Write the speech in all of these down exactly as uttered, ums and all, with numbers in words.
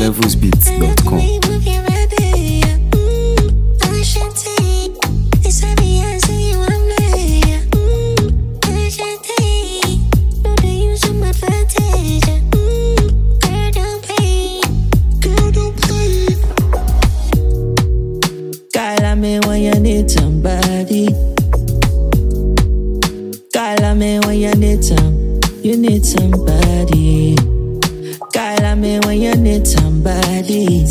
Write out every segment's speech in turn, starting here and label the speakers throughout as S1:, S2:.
S1: levels beats dot com.
S2: Call me when you need somebody. Call me when you need some. You need somebody. Call me when you need somebody.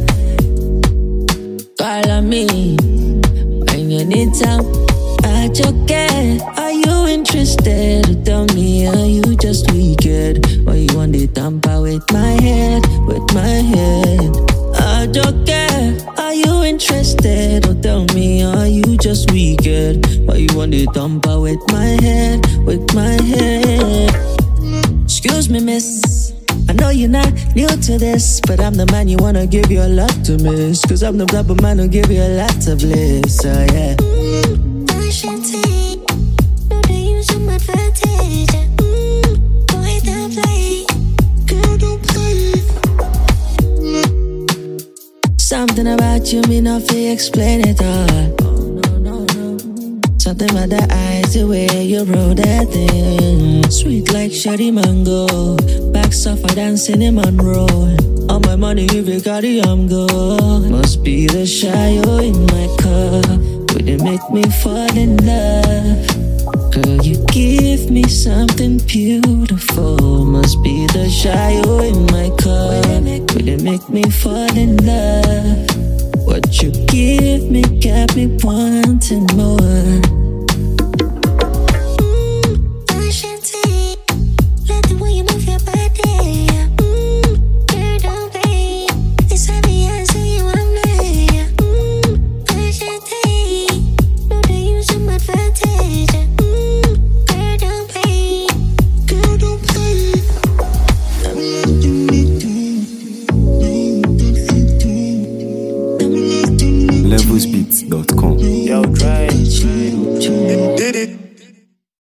S2: Call me when you need some. I just get. Are you interested? Tell me, are you just wicked? Why you want to tamper with my head, with my head? I just get. Are you interested? Or tell me, are you just wicked? Why you want to tamper with my head, with my head? Excuse me, miss. I know you're not new to this, but I'm the man you wanna give your lot to miss. Cause I'm the type of man who give you a lot of bliss, so yeah.
S3: Mm, I should take, no, they use some advantage. Mm, boy, don't play, girl, don't play.
S2: Something about you, me not feel explain it all. Something about the eyes, the way you roll that thing. Sweet like sherry mango, back suffer than cinnamon roll. All my money if you got it, I'm good. Must be the Shio in my cup. Would it make me fall in love? Girl, you give me something beautiful. Must be the Shio in my cup. Would it make me fall in love? What you give me got me wanting more.
S1: levels beats dot com.
S4: Yo, Dre, did it.